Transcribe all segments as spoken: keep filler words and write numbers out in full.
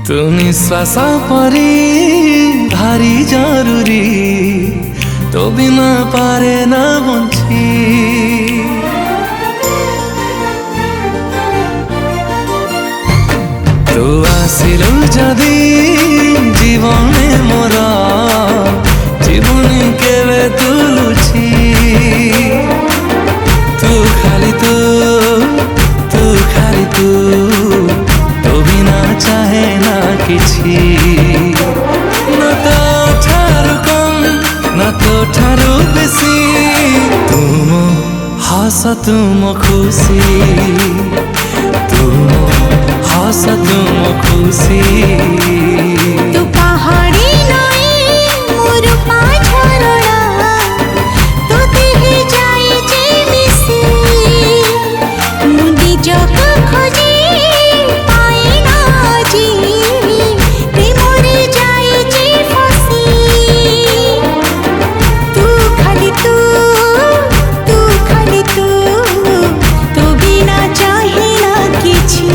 तू निश्वास परी भारी जरूरी तो बिना पारे ना बंची तू आसिलु जदि जीवने मोरा जीवन केवे तुलुछि तू खाली तू तू खाली तू तो बिना चाहे ना किछि ना तो ठारू कम ना तो ठारू बेसी तुम हस तुम खुशी तुम हस तुम खुशी तू पहाड़ी नई मोर पाछरड़ा तो देहे जाए जे मिसी मुंडी जग खोजी पाए ना जी प्रेमरे जाए जे फसी तू खाली तू तू खाली तू तो बिना चाहे ना किछि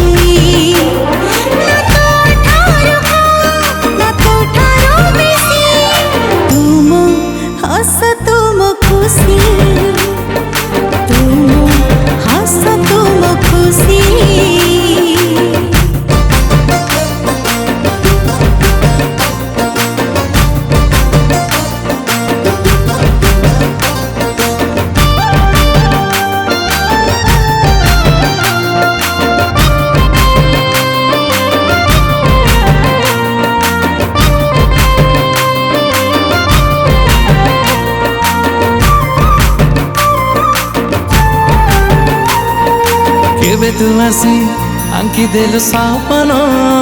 केबे तू आसी आंकी देलु सपन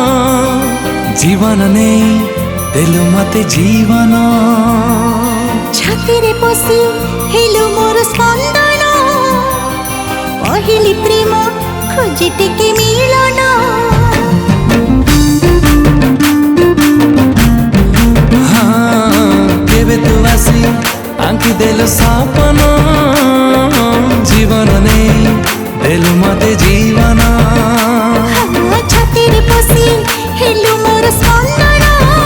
जीवन ने देलु मते जीवन छाती रे पसी हेलु मोर स्पंदन पहिली प्रेम खोजी टिके मिलन हाँ केबे तू आसी आंकी देलु सपन जीवन ने देलु मते जीवन छाती रे पसी हेलु मोर स्पंदन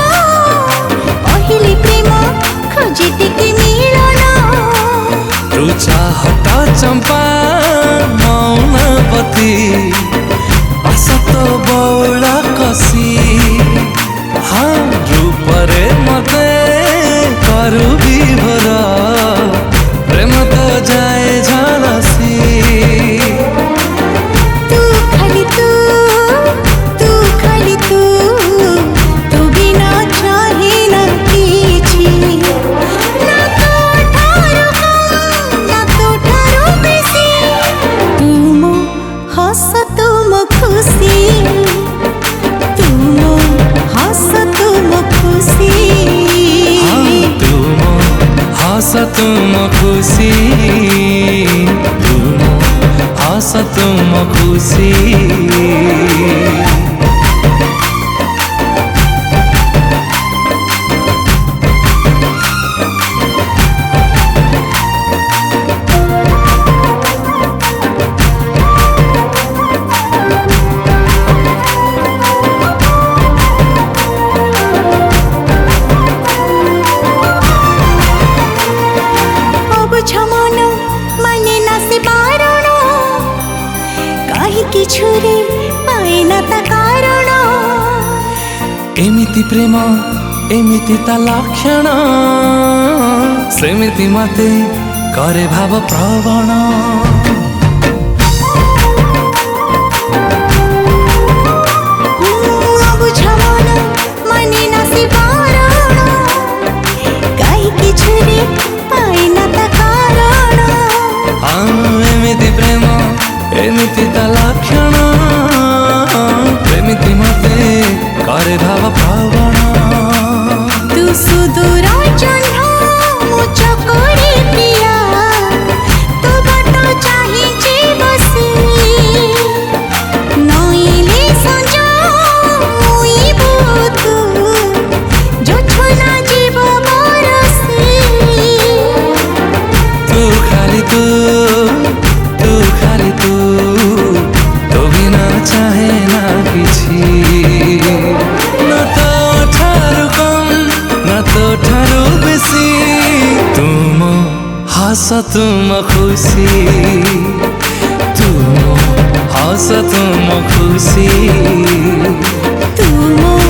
पहिली प्रेम खोजी टिके मिलन तू चाहत चंपा मौनपति असत बौला कसी हाँ रूपरे मते करू विभोर प्रेम तो जाए झलसी तुम खुशी तुम हस तुम खुशी किछुरे पाए ना ता कारण एमिति प्रेम एमिति ता लक्षण सेमिति मते करे भाव प्रवण एमिति ता लक्षण एमिति मते करे भाव प्रवण तू सुदूर जह्न मु चकोरी प्रिया तो बाटो चाहे हस तुम खुशी तुम हस तुम खुशी तू